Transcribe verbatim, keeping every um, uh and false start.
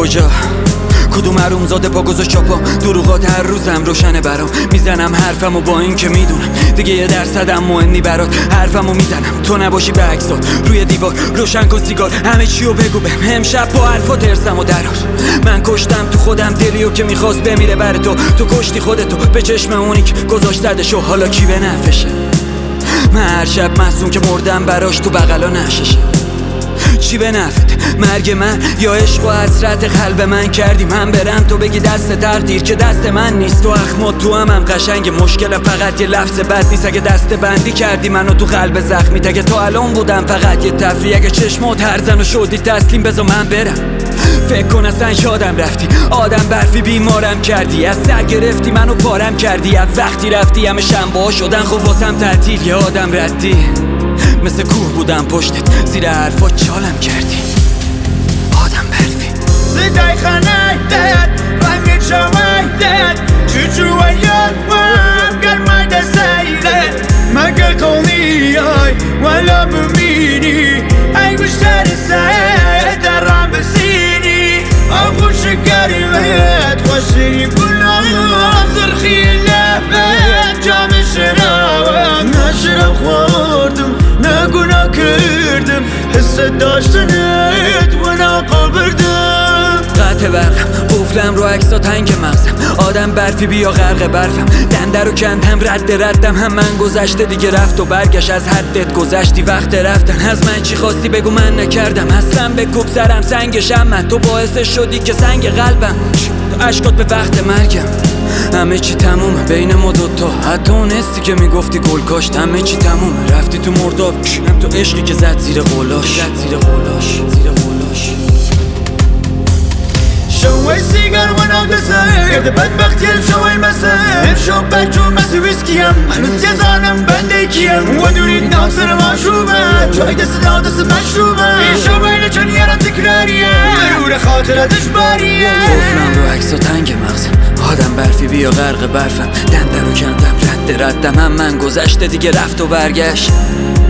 کجا؟ کدوم حرومزاده پا گذاشت چاپام؟ دروغات هر روزم روشنه برام. میزنم حرفمو با این که میدونم دیگه یه درصدم مهمی برات. حرفمو میزنم تو نباشی به عکسات روی دیوار. روشن کن سیگار همه چیو بگو بهم. امشب با حرفات ارسمو درار. من کشتم تو خودم دلیو که میخواست بمیره بر تو. تو کشتی خودتو به چشم اونی که گذاشت دردشو. حالا کی به نفشه؟ من هر شب مصون که مردم براش تو بغلا نششه. چی به نفت؟ مرگ من یا عشق و حسرت قلب من کردی من برم تو بگی دست تقدیر که دست من نیست. تو اخمات تو هم, هم قشنگ مشکل فقط یه لفظ بد نیست. اگه دست بندی کردی منو تو قلب زخمی تگه تو الان بودم فقط یه تفریح. اگه چشمات هر زن و شدی تسلیم بذار من برم. فکر کن اصلا یادم رفتی آدم برفی بیمارم کردی. از سر گرفتی منو پارم کردی. از وقتی رفتی همه شنبه ها شدن خب واسم تعطیل. یه آدم ردی مثل کوه بودم پشتت زیر حرفات چالم کردی. آدم برفی صدای خنکت رنگ چاویدت چجوریت وام گرمای دسیلت مگه قومی های ولا بمینی ای گشتر سعید درم بسینی او شکری بهت خوشی بنا زرخی لبت جام شرابم نشرب خوردم نگونا کردم حس داشتنت و نقابردم. قطع برقم قفلم رو عکسا تنگ مغزم. آدم برفی بیا غرق برفم. دنده رو کندم رد ردم هم من گذشته دیگه رفت و برگشت. از حدت گذشتی وقت رفتن. از من چی خواستی بگو من نکردم. اصلا به کوب سرم سنگشم من. تو باعث شدی که سنگ قلبم اشکات به وقت مرگم. همه چی تمومه بین ما دوتا. حتی اون حسی که میگفتی گل کاشت همه چی تمومه. رفتی تو مرداب هم تو عشقی که زد زیر قلاش. زد زیر قلاش زیر قلاش. شوي سيجار وانا قصير قد بدبختي الجو المساء شو بجو مسي ويسكيام انا سيزانم بنديكيام ودوريد ناصر مشروبات شوي دست لا دست مشروبات شوي لجن يرى تكرارية مرور خاطرة اجبارية. قفلم رو عکسا تنگ مغزم. آدم برفی بیا غرق برفم. دنده رو کندم رد ردم هم من گذشته دیگه رفت و برگشت.